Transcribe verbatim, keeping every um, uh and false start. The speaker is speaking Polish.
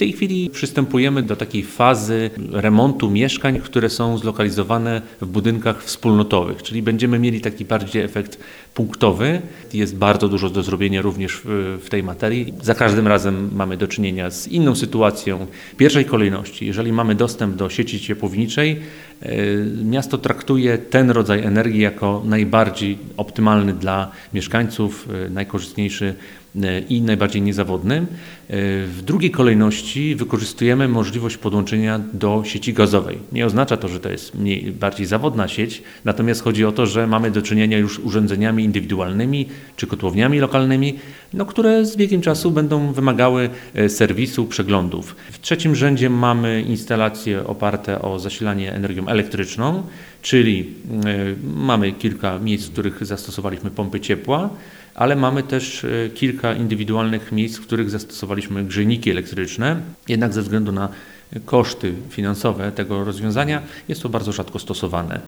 tej chwili przystępujemy do takiej fazy remontu mieszkań, które są zlokalizowane w budynkach wspólnotowych, czyli będziemy mieli taki bardziej efekt punktowy. Jest bardzo dużo do zrobienia również w, w tej materii. Za każdym razem mamy do czynienia z inną sytuacją. W pierwszej kolejności, jeżeli mamy dostęp do sieci ciepłowniczej, miasto traktuje ten rodzaj energii jako najbardziej optymalny dla mieszkańców, najkorzystniejszy i najbardziej niezawodny. W drugiej kolejności wykorzystujemy możliwość podłączenia do sieci gazowej. Nie oznacza to, że to jest mniej, bardziej zawodna sieć, natomiast chodzi o to, że mamy do czynienia już z urządzeniami indywidualnymi czy kotłowniami lokalnymi, no, które z biegiem czasu będą wymagały serwisu, przeglądów. W trzecim rzędzie mamy instalacje oparte o zasilanie energią elektryczną, czyli mamy kilka miejsc, w których zastosowaliśmy pompy ciepła, ale mamy też kilka indywidualnych miejsc, w których zastosowaliśmy grzejniki elektryczne. Jednak ze względu na koszty finansowe tego rozwiązania jest to bardzo rzadko stosowane.